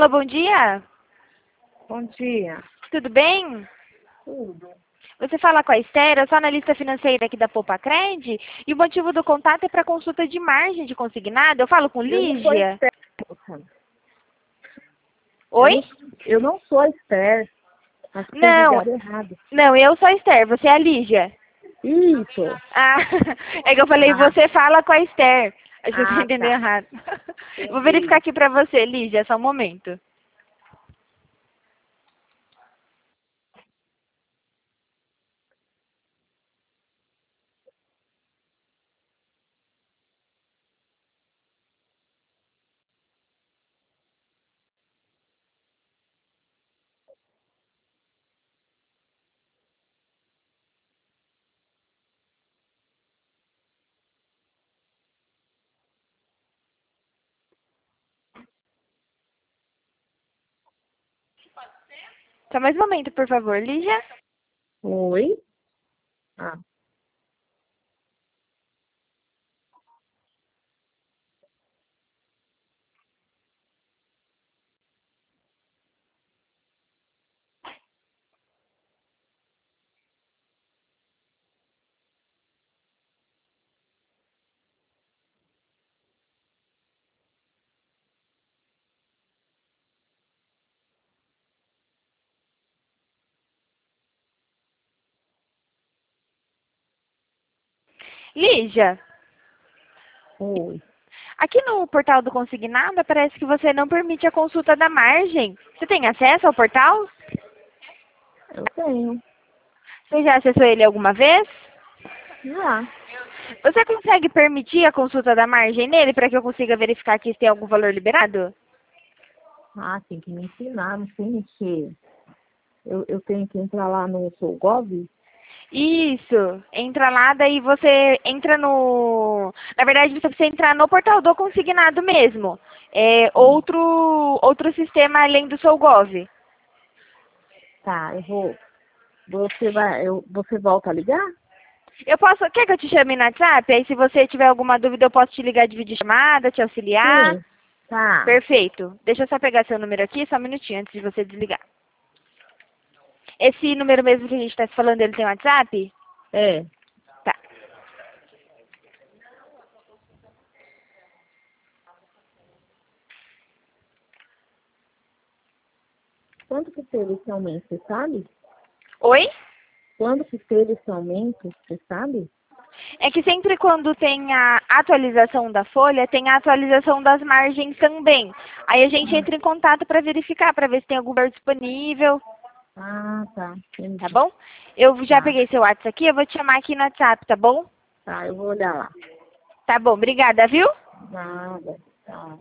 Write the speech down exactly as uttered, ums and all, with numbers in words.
Alô, bom dia. Bom dia. Tudo bem? Tudo. Você fala com a Esther, eu sou analista financeira aqui da Poupa-Cred, e o motivo do contato é para consulta de margem de consignado. Eu falo com Eu não sou Lígia. Esther, moça. Eu Oi? não, eu não sou a Esther. Acho que tem Não, ligado errado. não, eu sou a Esther, você é a Lígia. Isso. Ah, é que eu falei, Ah, você fala com a Esther. Acho que você ah entendeu tá. errado. Vou verificar Entendi. aqui para você, Lígia, só um momento. Só mais um momento, por favor, Lígia. Oi? Ah, Lígia, oi. aqui no portal do Consignado aparece que você não permite a consulta da margem. Você tem acesso ao portal? Eu tenho. Você já acessou ele alguma vez? Já. Você consegue permitir a consulta da margem nele para que eu consiga verificar aqui se tem algum valor liberado? Ah, tem que me ensinar, não sei mexer. Eu, eu tenho que entrar lá no SouGov? Isso. Entra lá, daí você entra no... Na verdade, você precisa entrar no portal do Consignado mesmo. É Hum. outro, outro sistema além do SouGov. Tá, eu vou. Você vai. Eu, você volta a ligar? Eu posso... Quer que eu te chame no WhatsApp? Aí se você tiver alguma dúvida, eu posso te ligar de videochamada, te auxiliar. Sim. Tá. Perfeito. Deixa eu só pegar seu número aqui, só um minutinho antes de você desligar. Esse número mesmo que a gente está se falando, ele tem WhatsApp? É. Tá. Quanto que teve esse aumento, você sabe? Oi? Quando que teve esse aumento, você sabe? É que sempre quando tem a atualização da folha, tem a atualização das margens também. Aí a gente entra em contato para verificar, para ver se tem algum valor disponível, Ah, tá. tá Entendi. bom? Eu já Tá. peguei seu WhatsApp aqui, eu vou te chamar aqui no WhatsApp, tá bom? Tá, eu vou olhar lá. Tá bom, obrigada, viu? Nada. Tá.